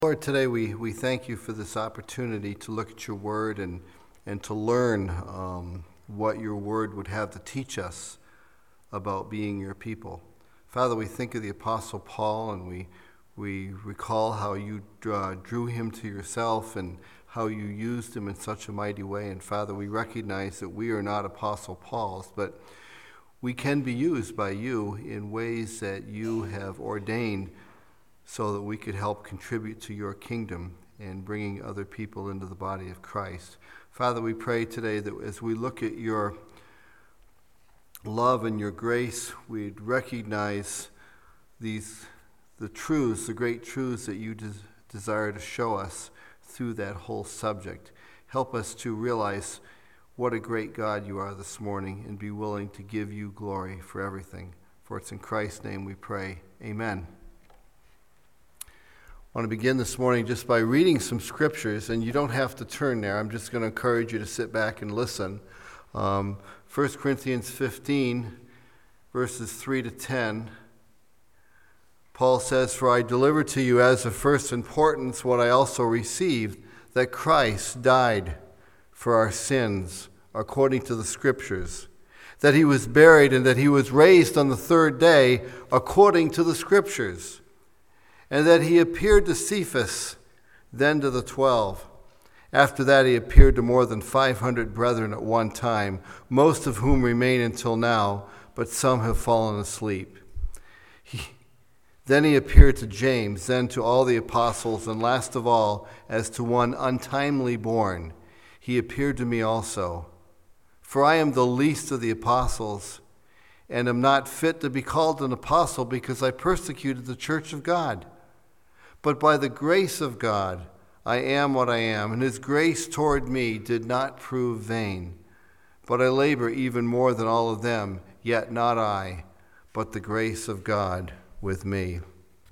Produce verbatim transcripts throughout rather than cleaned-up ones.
Lord, today we, we thank you for this opportunity to look at your word and, and to learn um, what your word would have to teach us about being your people. Father, we think of the Apostle Paul and we, we recall how you uh, drew him to yourself and how you used him in such a mighty way. And Father, we recognize that we are not Apostle Pauls, but we can be used by you in ways that you have ordained so that we could help contribute to your kingdom and bringing other people into the body of Christ. Father, we pray today that as we look at your love and your grace, we'd recognize these the truths, the great truths that you des- desire to show us through that whole subject. Help us to realize what a great God you are this morning and be willing to give you glory for everything. For it's in Christ's name we pray. Amen. I want to begin this morning just by reading some scriptures, and you don't have to turn there. I'm just going to encourage you to sit back and listen. Um, First Corinthians fifteen, verses three to ten. Paul says, "For I delivered to you as of first importance what I also received, that Christ died for our sins, according to the Scriptures, that he was buried, and that he was raised on the third day, according to the Scriptures, and that he appeared to Cephas, then to the twelve. After that he appeared to more than five hundred brethren at one time, most of whom remain until now, but some have fallen asleep. He, then he appeared to James, then to all the apostles, and last of all, as to one untimely born, he appeared to me also. For I am the least of the apostles, and am not fit to be called an apostle, because I persecuted the church of God. But by the grace of God, I am what I am, and his grace toward me did not prove vain. But I labor even more than all of them, yet not I, but the grace of God with me."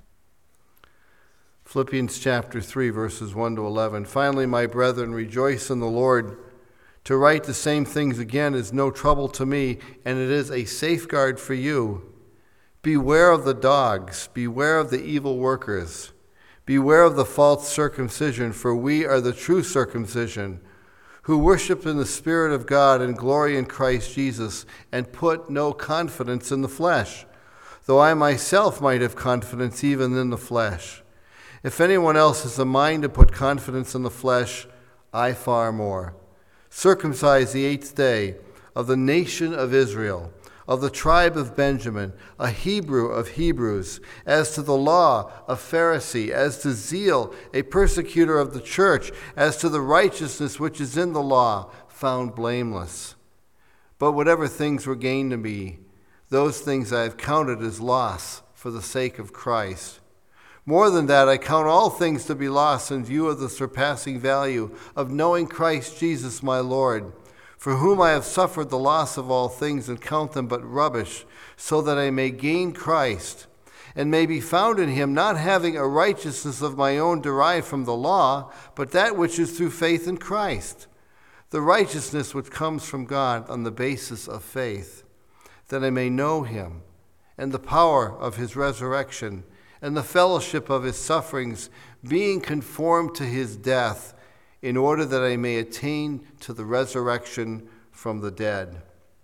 Philippians chapter three, verses one to eleven. "Finally, my brethren, rejoice in the Lord. To write the same things again is no trouble to me, and it is a safeguard for you. Beware of the dogs, beware of the evil workers. Beware of the false circumcision, for we are the true circumcision, who worship in the Spirit of God and glory in Christ Jesus, and put no confidence in the flesh, though I myself might have confidence even in the flesh. If anyone else has a mind to put confidence in the flesh, I far more. Circumcised the eighth day, of the nation of Israel, of the tribe of Benjamin, a Hebrew of Hebrews, as to the law, a Pharisee, as to zeal, a persecutor of the church, as to the righteousness which is in the law, found blameless. But whatever things were gained to me, those things I have counted as loss for the sake of Christ. More than that, I count all things to be lost in view of the surpassing value of knowing Christ Jesus my Lord, for whom I have suffered the loss of all things and count them but rubbish, so that I may gain Christ, and may be found in him, not having a righteousness of my own derived from the law, but that which is through faith in Christ, the righteousness which comes from God on the basis of faith, that I may know him, and the power of his resurrection, and the fellowship of his sufferings, being conformed to his death, in order that I may attain to the resurrection from the dead."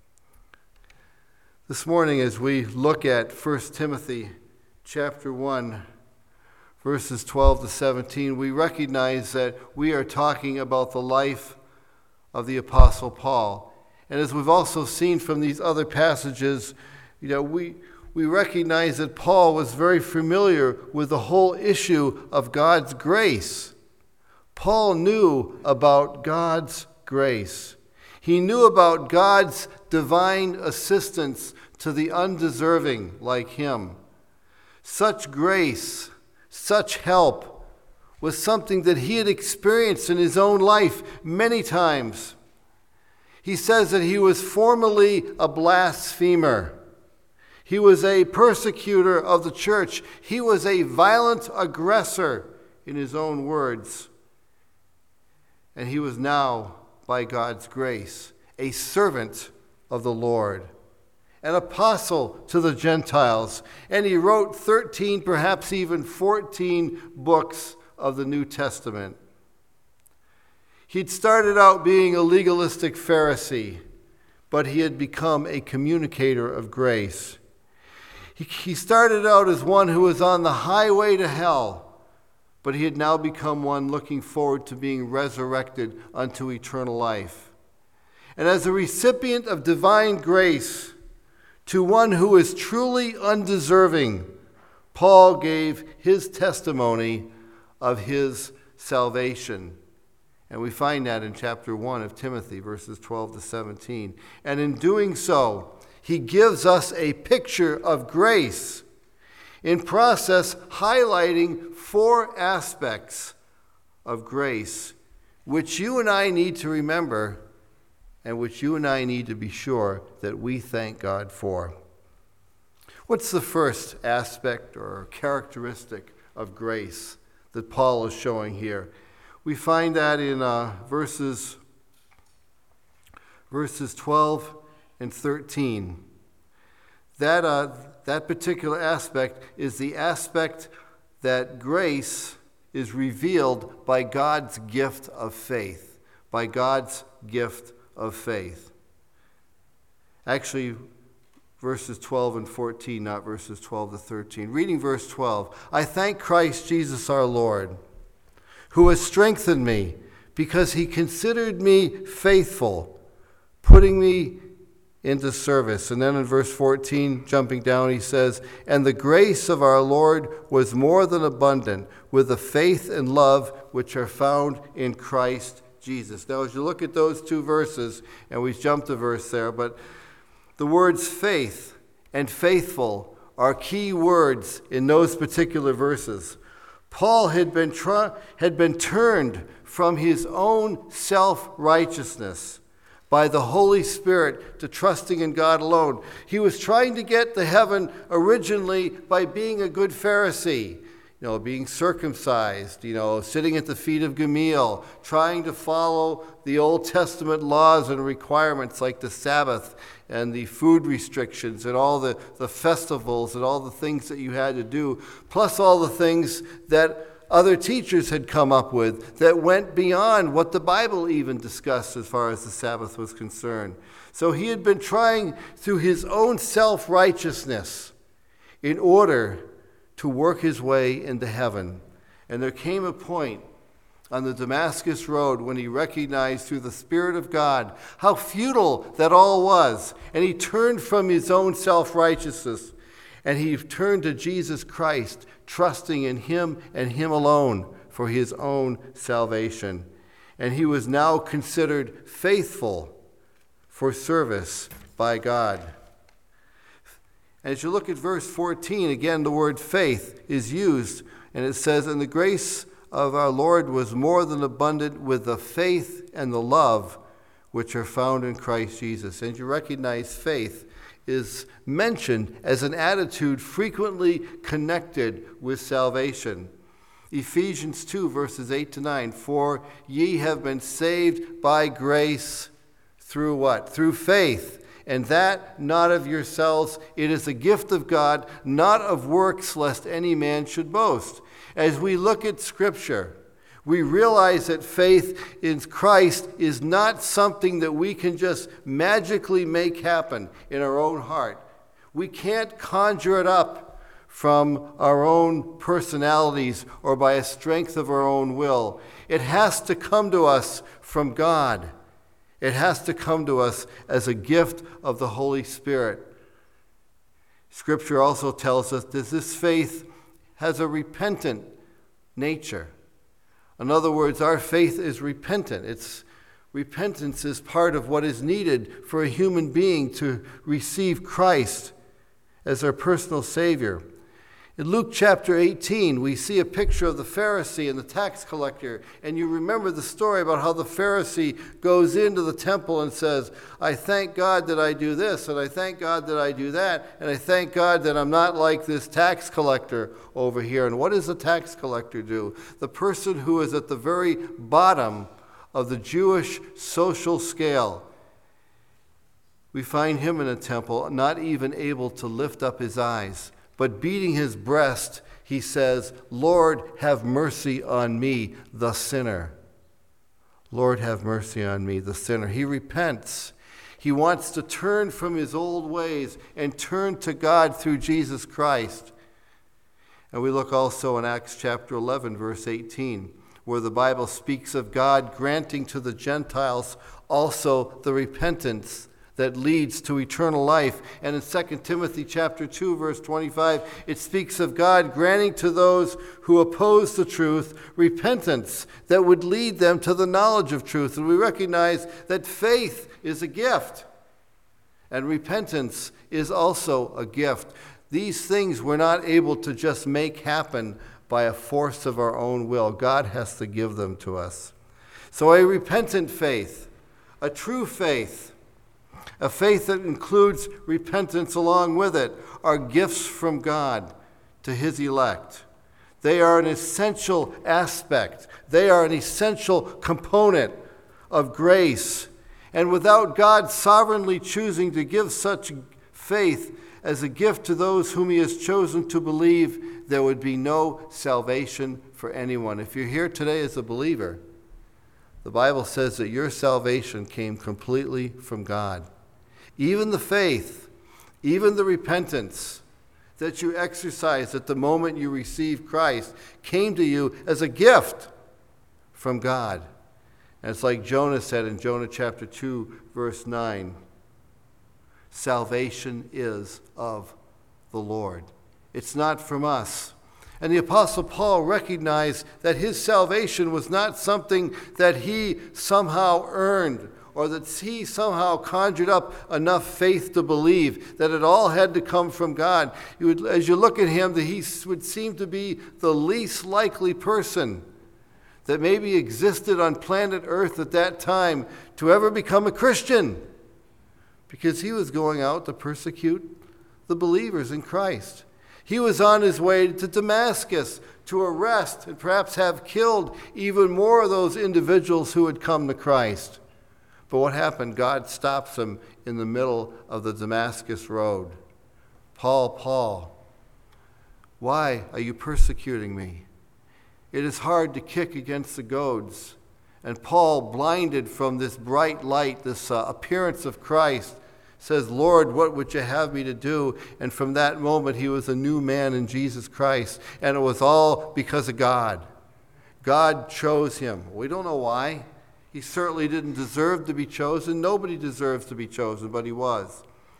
This morning, as we look at First Timothy chapter one, verses twelve to seventeen, we recognize that we are talking about the life of the Apostle Paul. And as we've also seen from these other passages, you know, we we recognize that Paul was very familiar with the whole issue of God's grace. Paul knew about God's grace. He knew about God's divine assistance to the undeserving like him. Such grace, such help, was something that he had experienced in his own life many times. He says that he was formerly a blasphemer. He was a persecutor of the church. He was a violent aggressor, in his own words. And he was now, by God's grace, a servant of the Lord, an apostle to the Gentiles. And he wrote thirteen, perhaps even fourteen books of the New Testament. He'd started out being a legalistic Pharisee, but he had become a communicator of grace. He, he started out as one who was on the highway to hell, but he had now become one looking forward to being resurrected unto eternal life. And as a recipient of divine grace to one who is truly undeserving, Paul gave his testimony of his salvation. And we find that in chapter one of Timothy, verses twelve to seventeen. And in doing so, he gives us a picture of grace, in process highlighting four aspects of grace, which you and I need to remember, and which you and I need to be sure that we thank God for. What's the first aspect or characteristic of grace that Paul is showing here? We find that in uh, verses, verses twelve and thirteen. That, uh, that particular aspect is the aspect that grace is revealed by God's gift of faith. By God's gift of faith. Actually, verses twelve and fourteen, not verses twelve to thirteen. Reading verse twelve. I thank Christ Jesus our Lord, who has strengthened me, because he considered me faithful, putting me into service. And then in verse fourteen, jumping down, he says, and the grace of our Lord was more than abundant with the faith and love which are found in Christ Jesus. Now, as you look at those two verses, and we jumped a verse there, but the words faith and faithful are key words in those particular verses. Paul had been, tr- had been turned from his own self-righteousness by the Holy Spirit to trusting in God alone. He was trying to get to heaven originally by being a good Pharisee, you know, being circumcised, you know, sitting at the feet of Gamaliel, trying to follow the Old Testament laws and requirements like the Sabbath and the food restrictions and all the, the festivals and all the things that you had to do, plus all the things that other teachers had come up with that went beyond what the Bible even discussed as far as the Sabbath was concerned. So he had been trying through his own self-righteousness in order to work his way into heaven. And there came a point on the Damascus Road when he recognized through the Spirit of God how futile that all was. And he turned from his own self-righteousness and he turned to Jesus Christ, trusting in him and him alone for his own salvation. And he was now considered faithful for service by God. As you look at verse fourteen, again, the word faith is used, and it says, and the grace of our Lord was more than abundant with the faith and the love which are found in Christ Jesus. And you recognize faith is mentioned as an attitude frequently connected with salvation. Ephesians two, verses eight to nine, for ye have been saved by grace through what? Through faith. And that not of yourselves, it is a gift of God, not of works, lest any man should boast. As we look at Scripture, we realize that faith in Christ is not something that we can just magically make happen in our own heart. We can't conjure it up from our own personalities or by a strength of our own will. It has to come to us from God. It has to come to us as a gift of the Holy Spirit. Scripture also tells us that this faith has a repentant nature. In other words, our faith is repentant. It's repentance is part of what is needed for a human being to receive Christ as our personal Savior. In Luke chapter eighteen, we see a picture of the Pharisee and the tax collector. And you remember the story about how the Pharisee goes into the temple and says, I thank God that I do this, and I thank God that I do that, and I thank God that I'm not like this tax collector over here. And what does the tax collector do? The person who is at the very bottom of the Jewish social scale. We find him in a temple, not even able to lift up his eyes, but beating his breast, he says, "Lord, have mercy on me, the sinner." Lord, have mercy on me, the sinner. He repents. He wants to turn from his old ways and turn to God through Jesus Christ. And we look also in Acts chapter eleven, verse eighteen, where the Bible speaks of God granting to the Gentiles also the repentance that leads to eternal life. And in Second Timothy chapter two, verse twenty-five, it speaks of God granting to those who oppose the truth repentance that would lead them to the knowledge of truth. And we recognize that faith is a gift, and repentance is also a gift. These things we're not able to just make happen by a force of our own will. God has to give them to us. So a repentant faith, a true faith, a faith that includes repentance along with it, are gifts from God to his elect. They are an essential aspect. They are an essential component of grace. And without God sovereignly choosing to give such faith as a gift to those whom he has chosen to believe, there would be no salvation for anyone. If you're here today as a believer, the Bible says that your salvation came completely from God. Even the faith, even the repentance that you exercised at the moment you received Christ came to you as a gift from God. And it's like Jonah said in Jonah chapter two, verse nine, salvation is of the Lord. It's not from us. And the Apostle Paul recognized that his salvation was not something that he somehow earned or that he somehow conjured up enough faith to believe, that it all had to come from God. You would, as you look at him, that he would seem to be the least likely person that maybe existed on planet Earth at that time to ever become a Christian, because he was going out to persecute the believers in Christ. He was on his way to Damascus to arrest and perhaps have killed even more of those individuals who had come to Christ. But what happened? God stops him in the middle of the Damascus road. Paul, Paul, why are you persecuting me? It is hard to kick against the goads. And Paul, blinded from this bright light, this uh, appearance of Christ, says, Lord, what would you have me to do? And from that moment, he was a new man in Jesus Christ. And it was all because of God. God chose him. We don't know why. He certainly didn't deserve to be chosen. Nobody deserves to be chosen, but he was.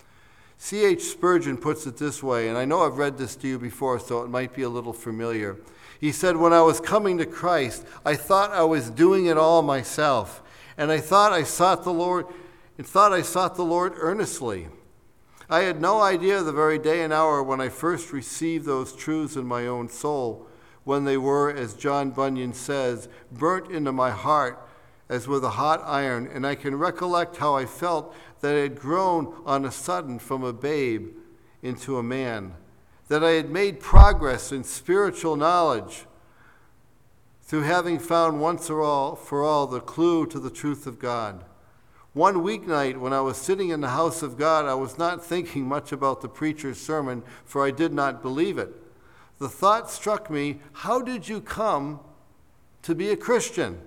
C H Spurgeon puts it this way, and I know I've read this to you before, so it might be a little familiar. He said, when I was coming to Christ, I thought I was doing it all myself, and I thought I sought the Lord, and thought I sought the Lord earnestly. I had no idea the very day and hour when I first received those truths in my own soul, when they were, as John Bunyan says, burnt into my heart as with a hot iron, and I can recollect how I felt that I had grown on a sudden from a babe into a man, that I had made progress in spiritual knowledge through having found once for all, for all the clue to the truth of God. One weeknight when I was sitting in the house of God, I was not thinking much about the preacher's sermon, for I did not believe it. The thought struck me, how did you come to be a Christian?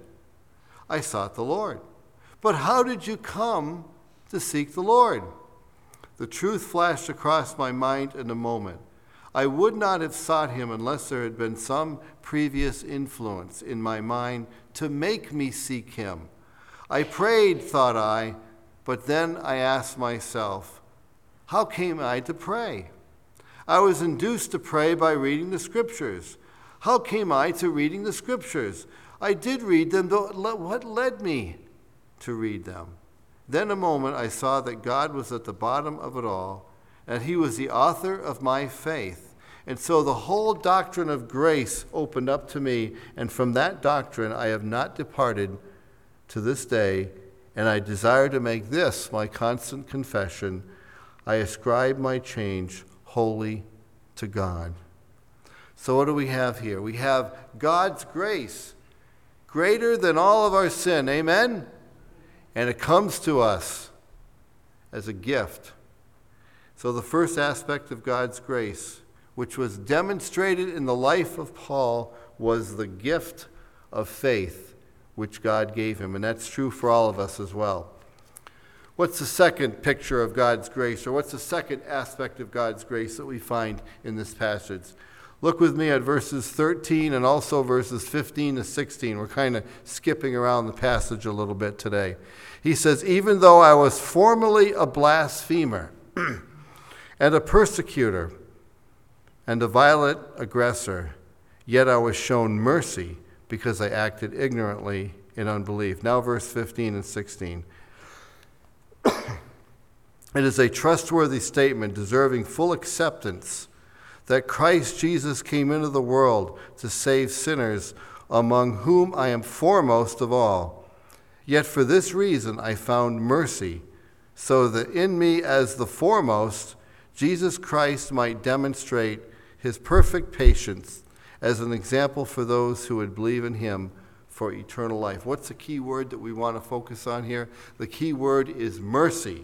I sought the Lord. But how did you come to seek the Lord? The truth flashed across my mind in a moment. I would not have sought him unless there had been some previous influence in my mind to make me seek him. I prayed, thought I, but then I asked myself, how came I to pray? I was induced to pray by reading the Scriptures. How came I to reading the Scriptures? I did read them, though what led me to read them? Then a moment I saw that God was at the bottom of it all, and he was the author of my faith. And so the whole doctrine of grace opened up to me, and from that doctrine I have not departed to this day, and I desire to make this my constant confession. I ascribe my change wholly to God. So what do we have here? We have God's grace, greater than all of our sin, amen? And it comes to us as a gift. So the first aspect of God's grace, which was demonstrated in the life of Paul, was the gift of faith which God gave him. And that's true for all of us as well. What's the second picture of God's grace, or what's the second aspect of God's grace that we find in this passage? Look with me at verses thirteen and also verses fifteen to sixteen. We're kind of skipping around the passage a little bit today. He says, even though I was formerly a blasphemer and a persecutor and a violent aggressor, yet I was shown mercy because I acted ignorantly in unbelief. Now verse fifteen and sixteen. It is a trustworthy statement deserving full acceptance that Christ Jesus came into the world to save sinners, among whom I am foremost of all. Yet for this reason I found mercy, so that in me as the foremost, Jesus Christ might demonstrate his perfect patience as an example for those who would believe in him for eternal life. What's the key word that we want to focus on here? The key word is mercy.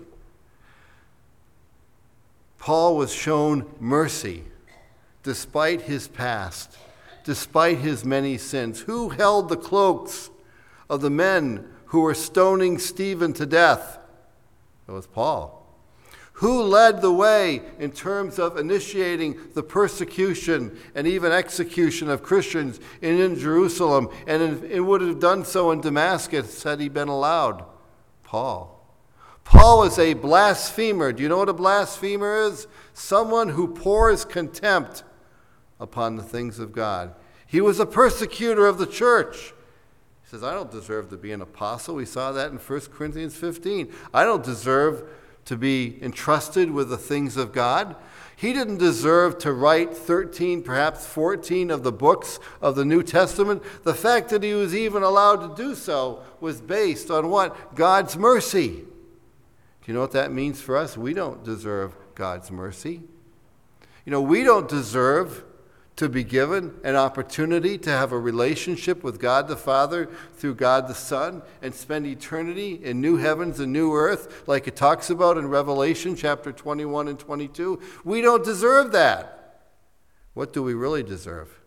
Paul was shown mercy despite his past, despite his many sins. Who held the cloaks of the men who were stoning Stephen to death? It was Paul. Who led the way in terms of initiating the persecution and even execution of Christians in, in Jerusalem, and in, it would have done so in Damascus had he been allowed? Paul. Paul is a blasphemer. Do you know what a blasphemer is? Someone who pours contempt upon the things of God. He was a persecutor of the church. He says, I don't deserve to be an apostle. We saw that in First Corinthians fifteen. I don't deserve to be entrusted with the things of God. He didn't deserve to write thirteen, perhaps fourteen of the books of the New Testament. The fact that he was even allowed to do so was based on what? God's mercy. Do you know what that means for us? We don't deserve God's mercy. You know, we don't deserve to be given an opportunity to have a relationship with God the Father through God the Son and spend eternity in new heavens and new earth like it talks about in Revelation chapter twenty-one and twenty-two. We don't deserve that. What do we really deserve?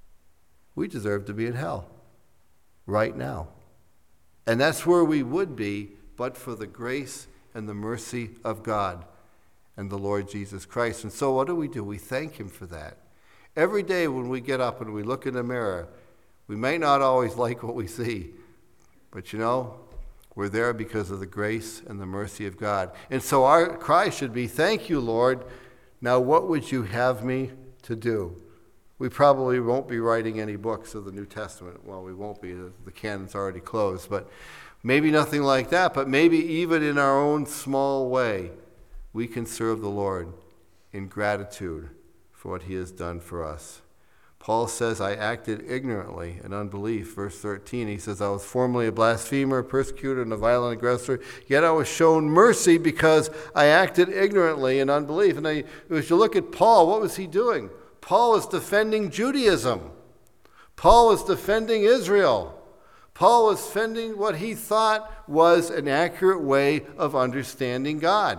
We deserve to be in hell right now. And that's where we would be but for the grace and the mercy of God and the Lord Jesus Christ. And so what do we do? We thank him for that. Every day when we get up and we look in the mirror, we may not always like what we see, but you know, we're there because of the grace and the mercy of God. And so our cry should be, thank you, Lord. Now what would you have me to do? We probably won't be writing any books of the New Testament. Well, we won't be. The canon's already closed. But maybe nothing like that. But maybe even in our own small way, we can serve the Lord in gratitude for what he has done for us. Paul says, I acted ignorantly in unbelief. Verse thirteen, he says, I was formerly a blasphemer, a persecutor, and a violent aggressor, yet I was shown mercy because I acted ignorantly in unbelief. And I, as you look at Paul, what was he doing? Paul was defending Judaism. Paul was defending Israel. Paul was defending what he thought was an accurate way of understanding God.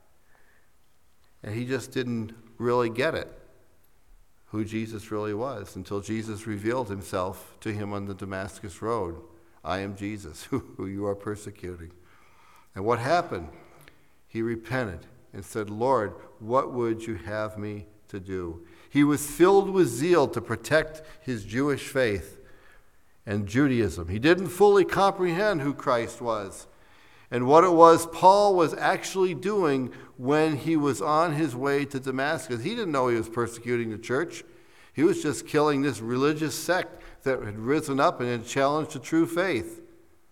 And he just didn't really get it, who Jesus really was, until Jesus revealed himself to him on the Damascus Road. I am Jesus, who you are persecuting. And what happened? He repented and said, Lord, what would you have me to do? He was filled with zeal to protect his Jewish faith and Judaism. He didn't fully comprehend who Christ was and what it was Paul was actually doing when he was on his way to Damascus. He didn't know he was persecuting the church. He was just killing this religious sect that had risen up and had challenged the true faith.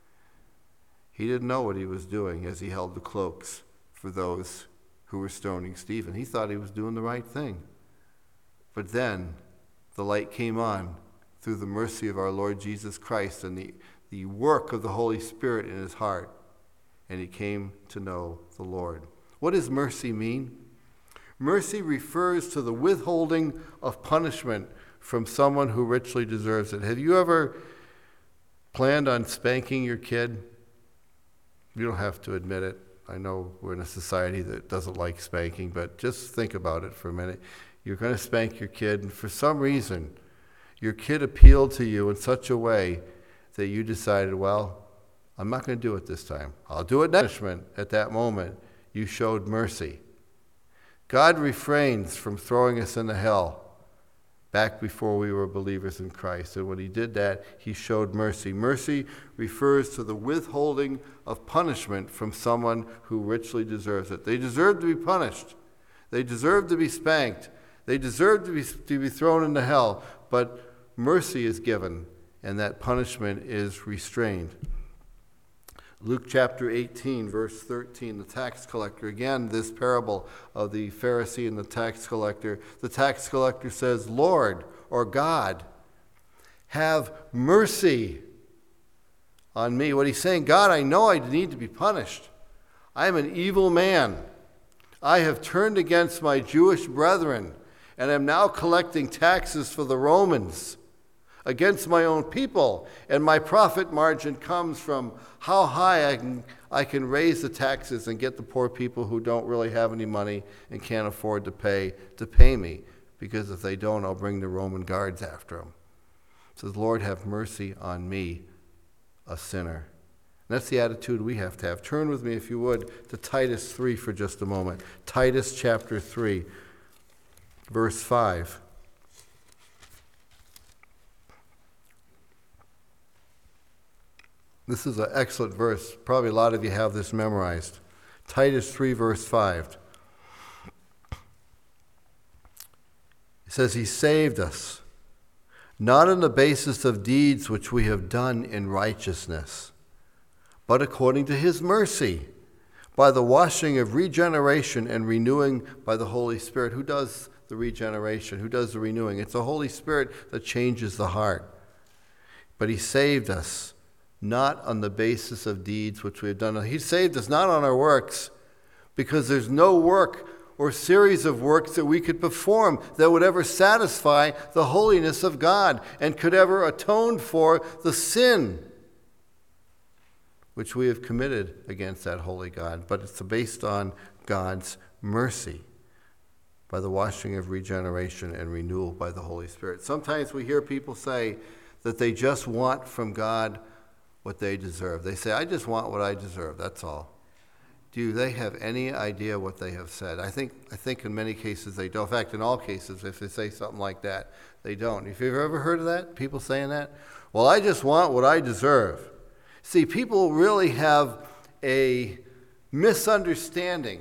He didn't know what he was doing as he held the cloaks for those who were stoning Stephen. He thought he was doing the right thing. But then the light came on through the mercy of our Lord Jesus Christ and the, the work of the Holy Spirit in his heart. And he came to know the Lord. What does mercy mean? Mercy refers to the withholding of punishment from someone who richly deserves it. Have you ever planned on spanking your kid? You don't have to admit it. I know we're in a society that doesn't like spanking, but just think about it for a minute. you're going to spank your kid, and for some reason, your kid appealed to you in such a way that you decided, well, I'm not going to do it this time. I'll do it next time. At that moment, you showed mercy. God refrains from throwing us into hell back before we were believers in Christ. And when he did that, he showed mercy. Mercy refers to the withholding of punishment from someone who richly deserves it. They deserve to be punished. They deserve to be spanked. They deserve to be, to be thrown into hell. But mercy is given, and that punishment is restrained. Luke chapter eighteen, verse thirteen, the tax collector. Again, this parable of the Pharisee and the tax collector. The tax collector says, Lord, or God, have mercy on me. What he's saying, God, I know I need to be punished. I am an evil man. I have turned against my Jewish brethren, and am now collecting taxes for the Romans against my own people, and my profit margin comes from how high I can, I can raise the taxes and get the poor people who don't really have any money and can't afford to pay to pay me, because if they don't, I'll bring the Roman guards after them. It says, Lord, have mercy on me, a sinner. And that's the attitude we have to have. Turn with me, if you would, to Titus three for just a moment. Titus chapter three, verse five. This is an excellent verse. Probably a lot of you have this memorized. Titus three, verse five. It says, he saved us, not on the basis of deeds which we have done in righteousness, but according to his mercy, by the washing of regeneration and renewing by the Holy Spirit. Who does the regeneration? Who does the renewing? It's the Holy Spirit that changes the heart. But he saved us, not on the basis of deeds which we have done. He saved us not on our works, because there's no work or series of works that we could perform that would ever satisfy the holiness of God and could ever atone for the sin which we have committed against that holy God. But it's based on God's mercy, by the washing of regeneration and renewal by the Holy Spirit. Sometimes we hear people say that they just want from God what they deserve. They say, I just want what I deserve, that's all. Do they have any idea what they have said? I think I think in many cases they don't. In fact, in all cases, if they say something like that, they don't. If you've ever heard of that, people saying that? Well, I just want what I deserve. See, people really have a misunderstanding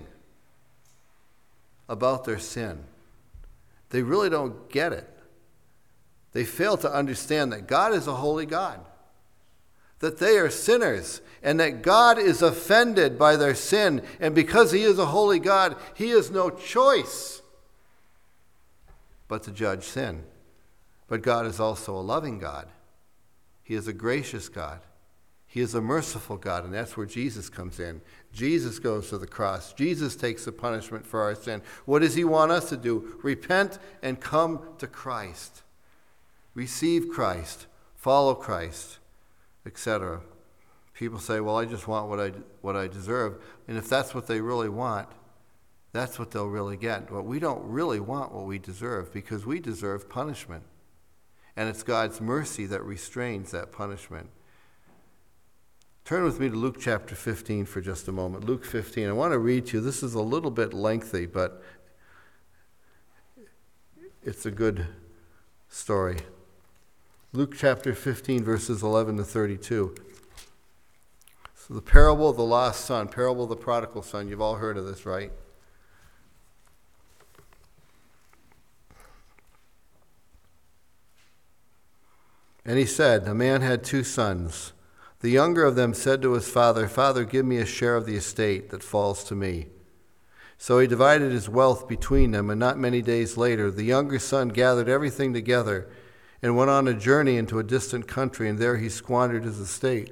about their sin. They really don't get it. They fail to understand that God is a holy God, that they are sinners, and that God is offended by their sin. And because he is a holy God, he has no choice but to judge sin. But God is also a loving God. He is a gracious God. He is a merciful God, and that's where Jesus comes in. Jesus goes to the cross. Jesus takes the punishment for our sin. What does he want us to do? Repent and come to Christ. Receive Christ. Follow Christ, et cetera. People say, well, I just want what I, what I deserve. And if that's what they really want, that's what they'll really get. But we don't really want what we deserve, because we deserve punishment. And it's God's mercy that restrains that punishment. Turn with me to Luke chapter fifteen for just a moment. Luke fifteen. I want to read to you. This is a little bit lengthy, but it's a good story. Luke chapter fifteen, verses eleven to thirty-two. So the parable of the lost son, parable of the prodigal son. You've all heard of this, right? And he said, a man had two sons. The younger of them said to his father, Father, give me a share of the estate that falls to me. So he divided his wealth between them, and not many days later, the younger son gathered everything together and went on a journey into a distant country, and there he squandered his estate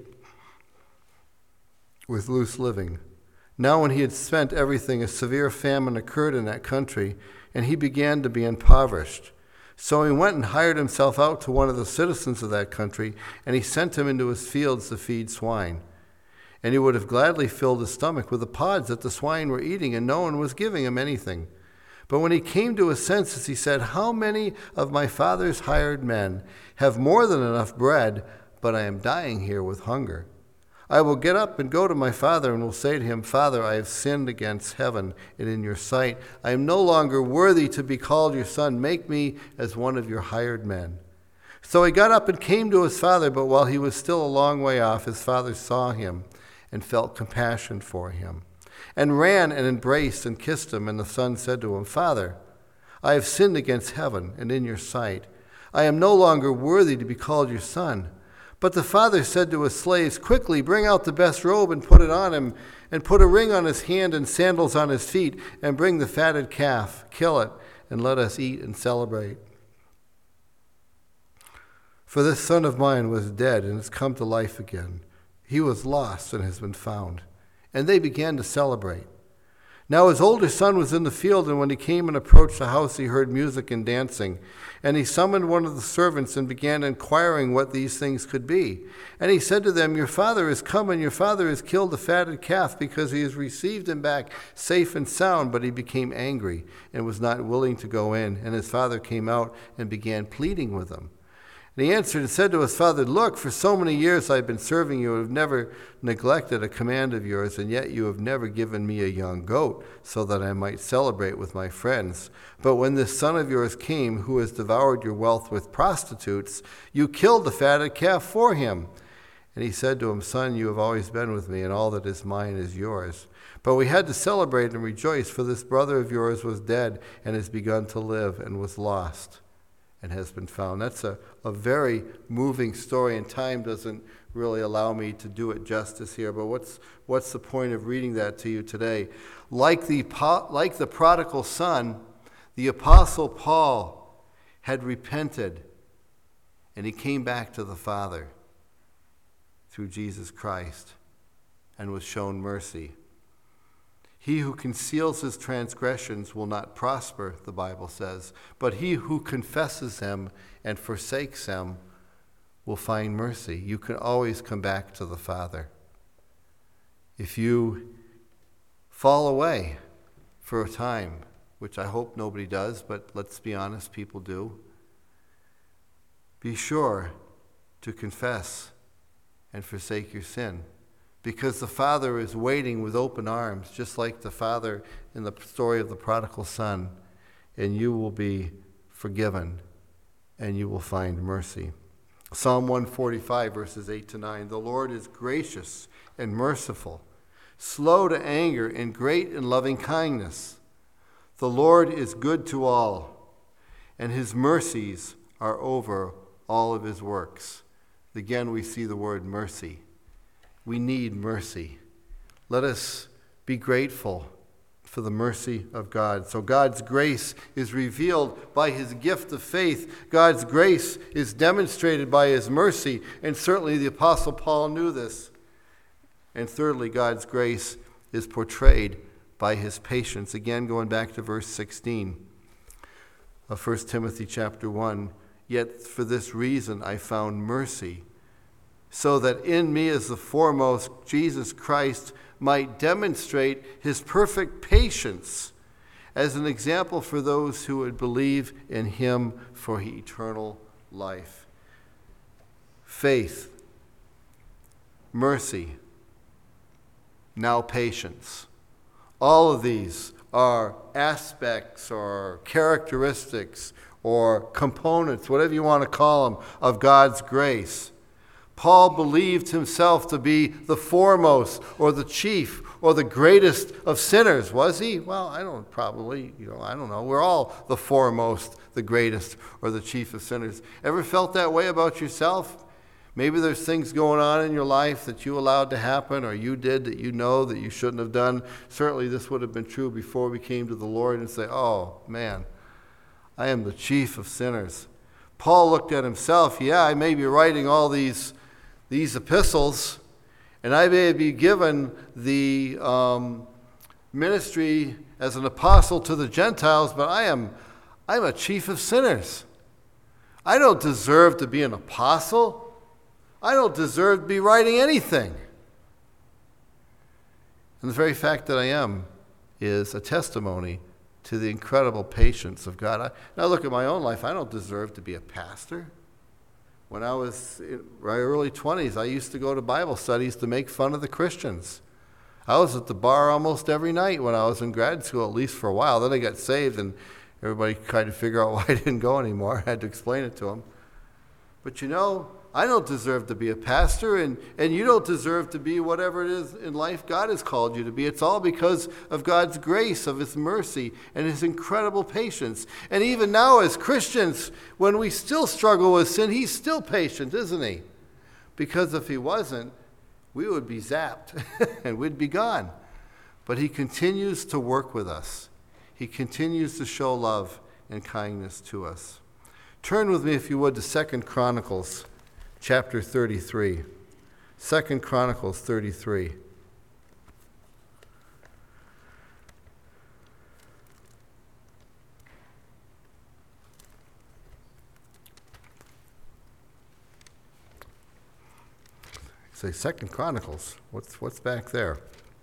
with loose living. Now when he had spent everything, a severe famine occurred in that country, and he began to be impoverished. So he went and hired himself out to one of the citizens of that country, and he sent him into his fields to feed swine. And he would have gladly filled his stomach with the pods that the swine were eating, and no one was giving him anything. But when he came to his senses, he said, how many of my father's hired men have more than enough bread, but I am dying here with hunger? I will get up and go to my father and will say to him, Father, I have sinned against heaven and in your sight. I am no longer worthy to be called your son. Make me as one of your hired men. So he got up and came to his father, but while he was still a long way off, his father saw him and felt compassion for him, and ran and embraced and kissed him. And the son said to him, Father, I have sinned against heaven and in your sight. I am no longer worthy to be called your son. But the father said to his slaves, quickly bring out the best robe and put it on him, and put a ring on his hand and sandals on his feet, and bring the fatted calf, kill it, and let us eat and celebrate. For this son of mine was dead and has come to life again. He was lost and has been found. And they began to celebrate. Now his older son was in the field, and when he came and approached the house, he heard music and dancing. And he summoned one of the servants and began inquiring what these things could be. And he said to them, your father is come, and your father has killed the fatted calf, because he has received him back safe and sound. But he became angry and was not willing to go in. And his father came out and began pleading with him. And he answered and said to his father, look, for so many years I have been serving you and have never neglected a command of yours, and yet you have never given me a young goat, so that I might celebrate with my friends. But when this son of yours came, who has devoured your wealth with prostitutes, you killed the fatted calf for him. And he said to him, son, you have always been with me, and all that is mine is yours. But we had to celebrate and rejoice, for this brother of yours was dead and has begun to live, and was lost and has been found. That's a, a very moving story, and time doesn't really allow me to do it justice here. But what's what's the point of reading that to you today? Like the like the prodigal son, the Apostle Paul had repented, and he came back to the Father through Jesus Christ and was shown mercy. He who conceals his transgressions will not prosper, the Bible says, but he who confesses them and forsakes them will find mercy. You can always come back to the Father. If you fall away for a time, which I hope nobody does, but let's be honest, people do, be sure to confess and forsake your sin. Because the Father is waiting with open arms, just like the Father in the story of the prodigal son, and you will be forgiven, and you will find mercy. Psalm one forty-five, verses eight to nine, the Lord is gracious and merciful, slow to anger, and great in loving kindness. The Lord is good to all, and his mercies are over all of his works. Again, we see the word mercy. We need mercy. Let us be grateful for the mercy of God. So God's grace is revealed by his gift of faith. God's grace is demonstrated by his mercy, and certainly the Apostle Paul knew this. And thirdly, God's grace is portrayed by his patience. Again, going back to verse sixteen of First Timothy chapter one, yet for this reason I found mercy, so that in me as the foremost Jesus Christ might demonstrate his perfect patience as an example for those who would believe in him for eternal life. Faith, mercy, now patience. All of these are aspects or characteristics or components, whatever you want to call them, of God's grace. Paul believed himself to be the foremost or the chief or the greatest of sinners. Was he? Well, I don't probably, you know, I don't know. We're all the foremost, the greatest, or the chief of sinners. Ever felt that way about yourself? Maybe there's things going on in your life that you allowed to happen or you did that you know that you shouldn't have done. Certainly this would have been true before we came to the Lord and say, oh, man, I am the chief of sinners. Paul looked at himself. Yeah, I may be writing all these these epistles, and I may be given the um, ministry as an apostle to the Gentiles, but I am I'm a chief of sinners. I don't deserve to be an apostle. I don't deserve to be writing anything. And the very fact that I am is a testimony to the incredible patience of God. I, now look at my own life. I don't deserve to be a pastor. When I was in my early twenties, I used to go to Bible studies to make fun of the Christians. I was at the bar almost every night when I was in grad school, at least for a while. Then I got saved, and everybody tried to figure out why I didn't go anymore. I had to explain it to them. But you know, I don't deserve to be a pastor, and, and you don't deserve to be whatever it is in life God has called you to be. It's all because of God's grace, of His mercy, and His incredible patience. And even now as Christians, when we still struggle with sin, He's still patient, isn't He? Because if He wasn't, we would be zapped and we'd be gone. But He continues to work with us. He continues to show love and kindness to us. Turn with me, if you would, to Second Chronicles chapter thirty-three. Second Chronicles thirty-three. Say Second Chronicles. What's what's back there?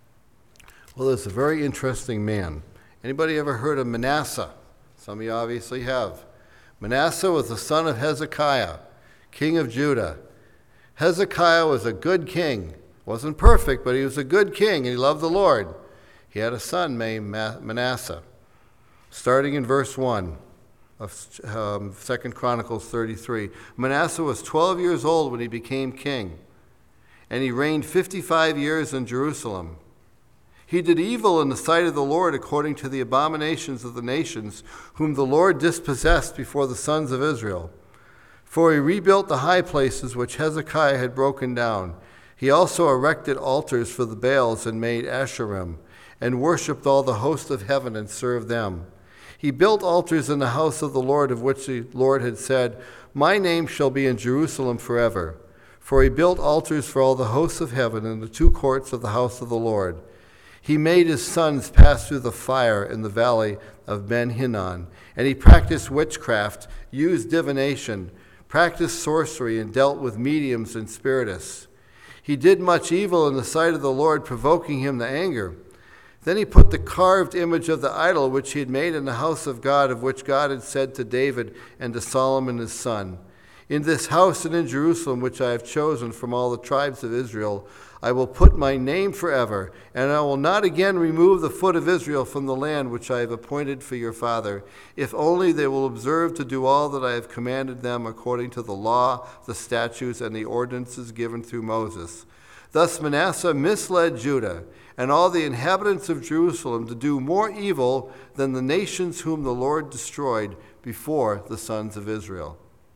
Well, there's a very interesting man. Anybody ever heard of Manasseh? Some of you obviously have. Manasseh was the son of Hezekiah, king of Judah. Hezekiah was a good king. Wasn't perfect, but he was a good king, and he loved the Lord. He had a son named Manasseh. Starting in verse one of um, Second Chronicles thirty-three. Manasseh was twelve years old when he became king, and he reigned fifty-five years in Jerusalem. He did evil in the sight of the Lord according to the abominations of the nations, whom the Lord dispossessed before the sons of Israel. For he rebuilt the high places which Hezekiah had broken down. He also erected altars for the Baals and made Asherim, and worshipped all the host of heaven and served them. He built altars in the house of the Lord, of which the Lord had said, "My name shall be in Jerusalem forever." For he built altars for all the hosts of heaven in the two courts of the house of the Lord. He made his sons pass through the fire in the valley of Ben Hinnom, and he practiced witchcraft, used divination, practiced sorcery, and dealt with mediums and spiritists. He did much evil in the sight of the Lord, provoking him to anger. Then he put the carved image of the idol which he had made in the house of God, of which God had said to David and to Solomon his son, "In this house and in Jerusalem, which I have chosen from all the tribes of Israel, I will put my name forever, and I will not again remove the foot of Israel from the land which I have appointed for your father, if only they will observe to do all that I have commanded them according to the law, the statutes, and the ordinances given through Moses." Thus Manasseh misled Judah and all the inhabitants of Jerusalem to do more evil than the nations whom the Lord destroyed before the sons of Israel.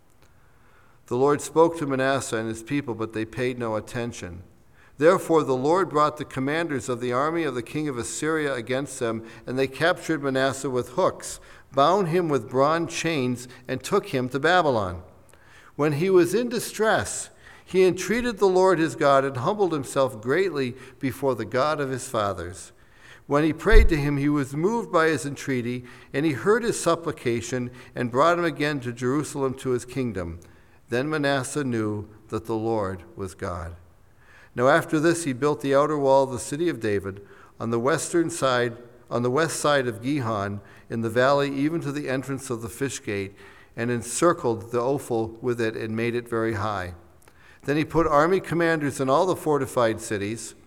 The Lord spoke to Manasseh and his people, but they paid no attention. Therefore the Lord brought the commanders of the army of the king of Assyria against them, and they captured Manasseh with hooks, bound him with bronze chains, and took him to Babylon. When he was in distress, he entreated the Lord his God and humbled himself greatly before the God of his fathers. When he prayed to him, he was moved by his entreaty, and he heard his supplication and brought him again to Jerusalem to his kingdom. Then Manasseh knew that the Lord was God. Now after this he built the outer wall of the city of David on the western side, on the west side of Gihon, in the valley even to the entrance of the fish gate, and encircled the Ophel with it and made it very high. Then he put army commanders in all the fortified cities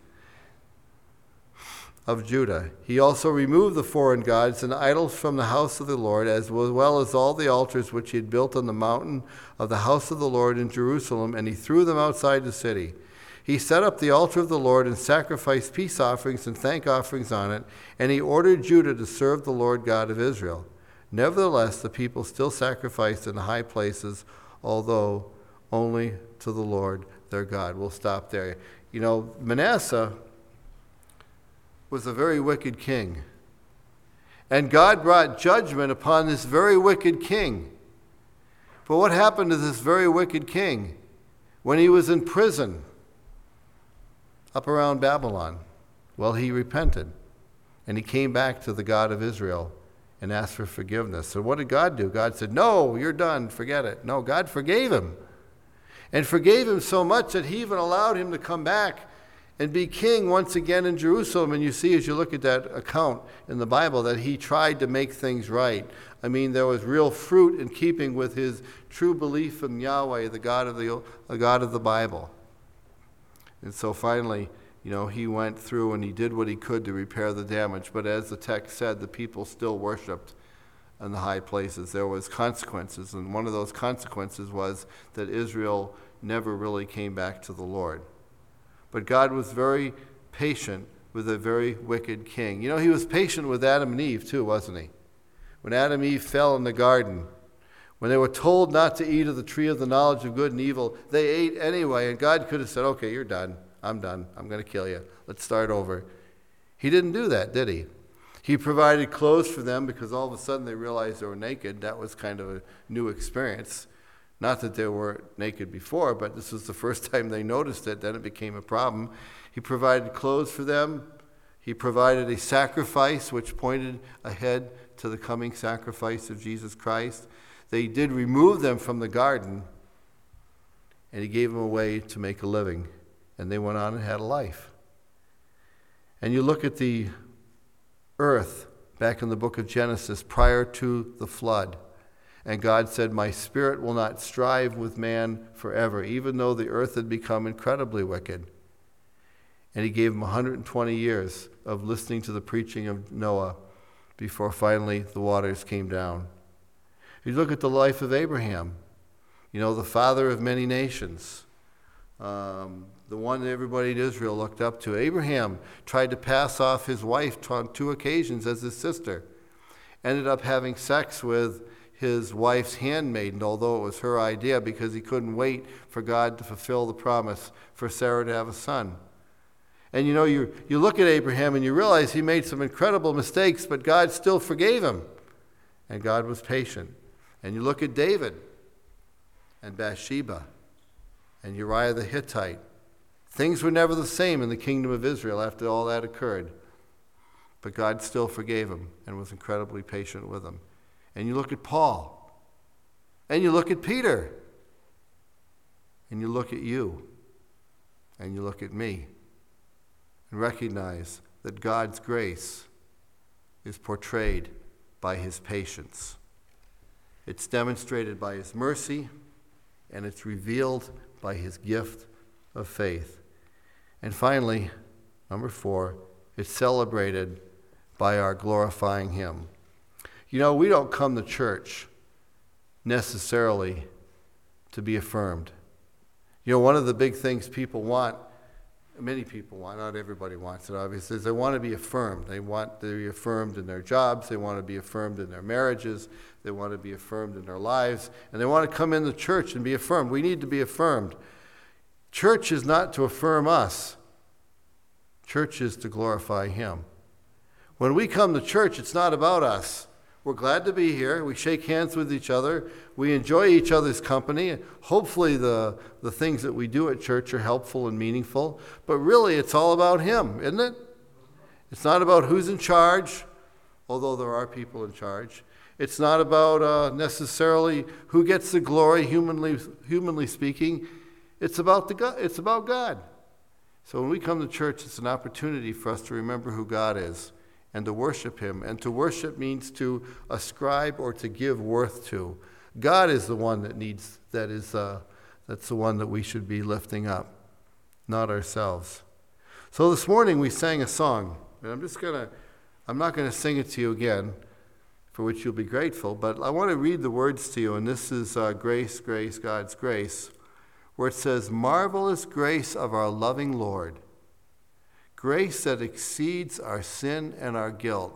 of Judah. He also removed the foreign gods and idols from the house of the Lord, as well as all the altars which he had built on the mountain of the house of the Lord in Jerusalem, and he threw them outside the city. He set up the altar of the Lord and sacrificed peace offerings and thank offerings on it, and he ordered Judah to serve the Lord God of Israel. Nevertheless, the people still sacrificed in the high places, although only to the Lord their God. We'll stop there. You know, Manasseh was a very wicked king, and God brought judgment upon this very wicked king. But what happened to this very wicked king when he was in prison up around Babylon? Well, he repented, and he came back to the God of Israel and asked for forgiveness. So what did God do? God said, "No, you're done, forget it." No, God forgave him, and forgave him so much that he even allowed him to come back and be king once again in Jerusalem. And you see, as you look at that account in the Bible, that he tried to make things right. I mean, there was real fruit in keeping with his true belief in Yahweh, the God of the, the God of the Bible. And so finally, you know, he went through and he did what he could to repair the damage. But as the text said, the people still worshipped in the high places. There was consequences, and one of those consequences was that Israel never really came back to the Lord. But God was very patient with a very wicked king. You know, he was patient with Adam and Eve too, wasn't he? When Adam and Eve fell in the garden, when they were told not to eat of the tree of the knowledge of good and evil, they ate anyway, and God could have said, okay, you're done. I'm done. I'm going to kill you. Let's start over. He didn't do that, did he? He provided clothes for them because all of a sudden they realized they were naked. That was kind of a new experience. Not that they were naked before, but this was the first time they noticed it. Then it became a problem. He provided clothes for them. He provided a sacrifice which pointed ahead to the coming sacrifice of Jesus Christ. They did remove them from the garden, and he gave them a way to make a living. And they went on and had a life. And you look at the earth back in the book of Genesis prior to the flood. And God said, my spirit will not strive with man forever, even though the earth had become incredibly wicked. And he gave him one hundred twenty years of listening to the preaching of Noah before finally the waters came down. You look at the life of Abraham, you know, the father of many nations, um, the one that everybody in Israel looked up to. Abraham tried to pass off his wife on two occasions as his sister, ended up having sex with his wife's handmaiden, although it was her idea, because he couldn't wait for God to fulfill the promise for Sarah to have a son. And you know, you, you look at Abraham and you realize he made some incredible mistakes, but God still forgave him. And God was patient. And you look at David and Bathsheba and Uriah the Hittite. Things were never the same in the kingdom of Israel after all that occurred. But God still forgave him and was incredibly patient with him. And you look at Paul, and you look at Peter, and you look at you, and you look at me, and recognize that God's grace is portrayed by his patience. It's demonstrated by his mercy, and it's revealed by his gift of faith. And finally, number four, it's celebrated by our glorifying him. You know, we don't come to church necessarily to be affirmed. You know, one of the big things people want, many people want, not everybody wants it obviously, is they want to be affirmed. They want to be affirmed in their jobs, they want to be affirmed in their marriages, they want to be affirmed in their lives, and they want to come in the church and be affirmed. We need to be affirmed. Church is not to affirm us. Church is to glorify him. When we come to church, it's not about us. We're glad to be here. We shake hands with each other. We enjoy each other's company. Hopefully the, the things that we do at church are helpful and meaningful. But really, it's all about him, isn't it? It's not about who's in charge, although there are people in charge. It's not about uh, necessarily who gets the glory, humanly, humanly speaking. It's about the God. It's about God. So when we come to church, it's an opportunity for us to remember who God is and to worship him. And to worship means to ascribe or to give worth to. God is the one that needs, that is, uh, that's the one that we should be lifting up, not ourselves. So this morning we sang a song, and I'm just gonna, I'm not gonna sing it to you again, for which you'll be grateful, but I want to read the words to you, and this is uh, Grace, Grace, God's Grace, where it says, marvelous grace of our loving Lord, grace that exceeds our sin and our guilt.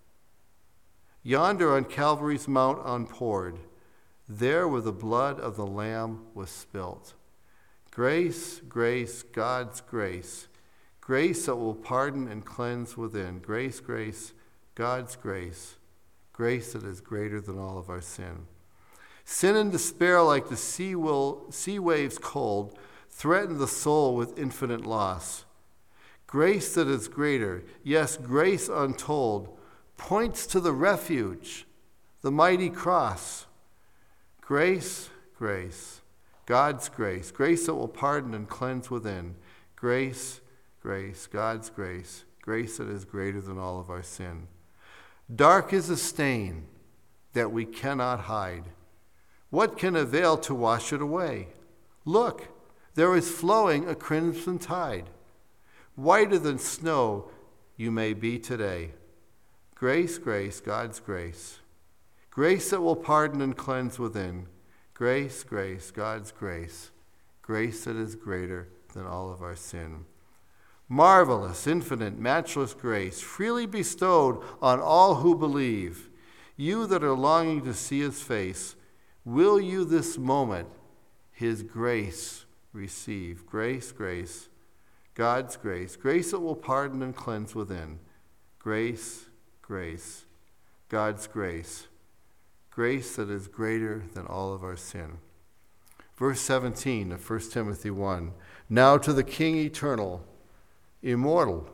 Yonder on Calvary's mount unpoured, there where the blood of the Lamb was spilt. Grace, grace, God's grace, grace that will pardon and cleanse within. Grace, grace, God's grace, grace that is greater than all of our sin. Sin and despair, like the sea, will, sea waves cold, threaten the soul with infinite loss. Grace that is greater, yes, grace untold, points to the refuge, the mighty cross. Grace, grace, God's grace, grace that will pardon and cleanse within. Grace, grace, God's grace, grace that is greater than all of our sin. Dark is a stain that we cannot hide. What can avail to wash it away? Look, there is flowing a crimson tide. Whiter than snow you may be today. Grace, grace, God's grace. Grace that will pardon and cleanse within. Grace, grace, God's grace. Grace that is greater than all of our sin. Marvelous, infinite, matchless grace, freely bestowed on all who believe. You that are longing to see his face, will you this moment his grace receive? Grace, grace, God's grace. Grace that will pardon and cleanse within. Grace, grace, God's grace. Grace that is greater than all of our sin. Verse seventeen of First Timothy one. Now to the King eternal, immortal,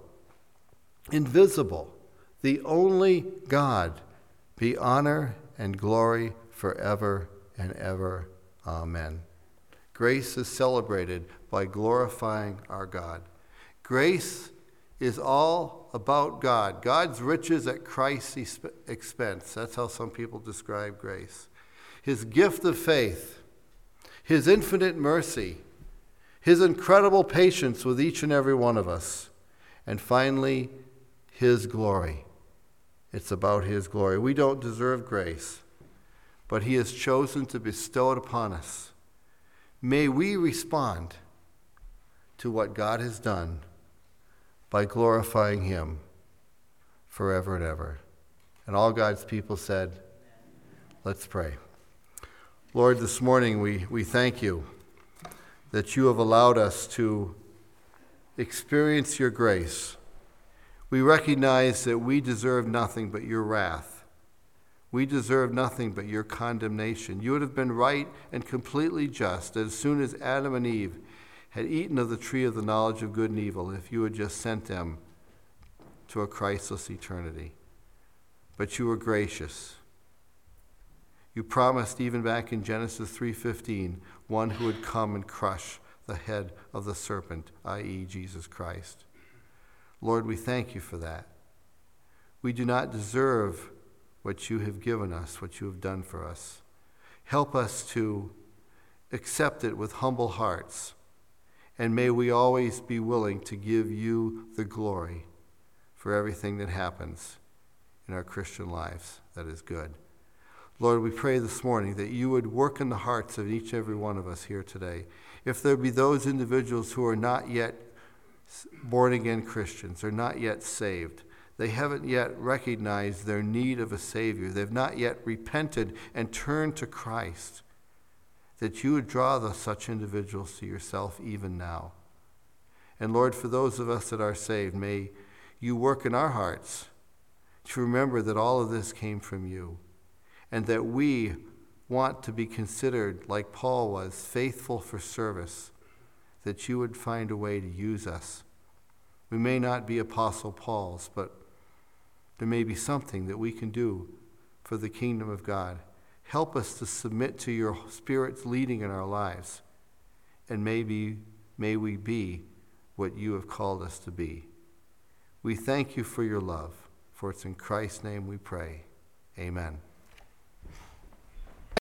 invisible, the only God, be honor and glory forever and ever. Amen. Grace is celebrated by glorifying our God. Grace is all about God. God's riches at Christ's expense. That's how some people describe grace. His gift of faith, his infinite mercy, his incredible patience with each and every one of us, and finally, his glory. It's about his glory. We don't deserve grace, but he has chosen to bestow it upon us. May we respond to what God has done by glorifying him forever and ever. And all God's people said, let's pray. Lord, this morning we, we thank you that you have allowed us to experience your grace. We recognize that we deserve nothing but your wrath. We deserve nothing but your condemnation. You would have been right and completely just as soon as Adam and Eve had eaten of the tree of the knowledge of good and evil if you had just sent them to a Christless eternity. But you were gracious. You promised even back in Genesis three fifteen, one who would come and crush the head of the serpent, that is. Jesus Christ. Lord, we thank you for that. We do not deserve what you have given us, what you have done for us. Help us to accept it with humble hearts, and may we always be willing to give you the glory for everything that happens in our Christian lives that is good. Lord, we pray this morning that you would work in the hearts of each and every one of us here today. If there be those individuals who are not yet born-again Christians, are not yet saved, they haven't yet recognized their need of a Savior, they've not yet repented and turned to Christ, that you would draw the, such individuals to yourself even now. And Lord, for those of us that are saved, may you work in our hearts to remember that all of this came from you, and that we want to be considered, like Paul was, faithful for service, that you would find a way to use us. We may not be Apostle Paul's, but there may be something that we can do for the kingdom of God. Help us to submit to your Spirit's leading in our lives, and maybe may we be what you have called us to be. We thank you for your love, for it's in Christ's name we pray. Amen.